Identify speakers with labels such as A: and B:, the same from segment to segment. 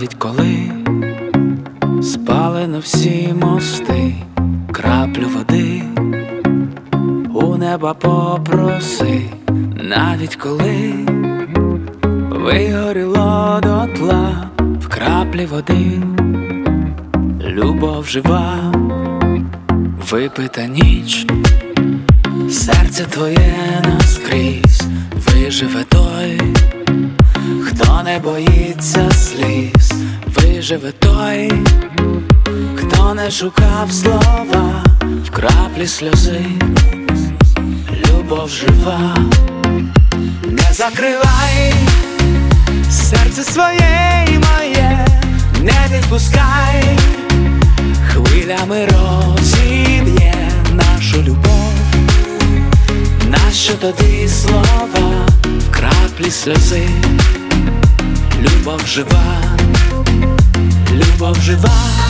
A: навіть коли спалено всі мости, краплю води у неба попроси, навіть коли вигоріло дотла в краплі води, любов жива, випита ніч, серце твоє наскрізь виживе той, хто не боїться сліз, виживе той, хто не шукав слова в краплі сльози. Любов жива, не закривай серце своє і моє, не відпускай, хвилями розіб'є нашу любов. Нащо тоді слова в краплі сльози? Любов жива, любов жива.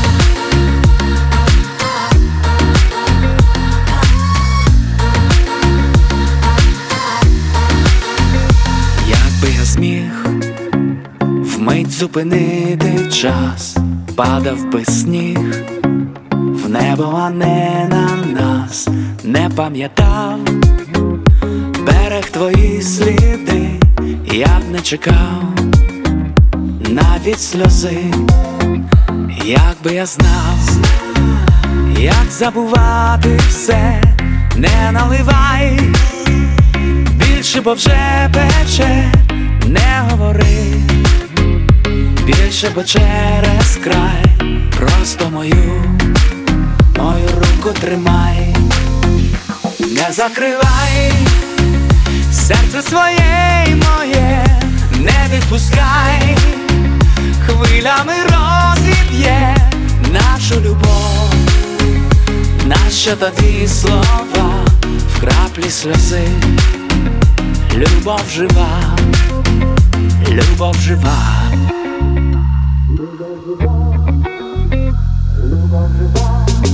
A: Якби я зміг вмить зупинити час, падав би сніг в небо, а не на нас, не пам'ятав берег твої сліди, я б не чекав навіть сльози. Якби я знав, як забувати все, не наливай більше, бо вже пече, не говори більше, бо через край, просто мою руку тримай. Не закривай серце своє і моє, не відпускай, хвилями розіб'є нашу любов. Нащо тоді слова в краплі сльози? Любов жива, любов жива. Любов жива, любов жива.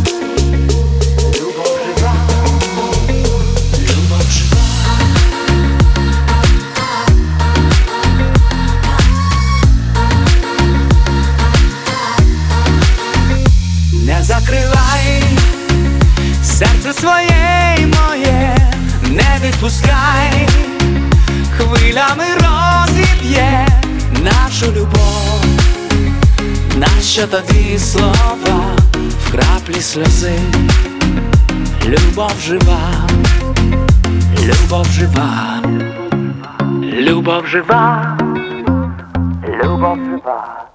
A: Не закривай серце своє і моє, не відпускай, хвилями розіб'є нашу любов. Нащо тоді слова в краплі сльози? Любов жива, любов жива, любов жива, любов жива.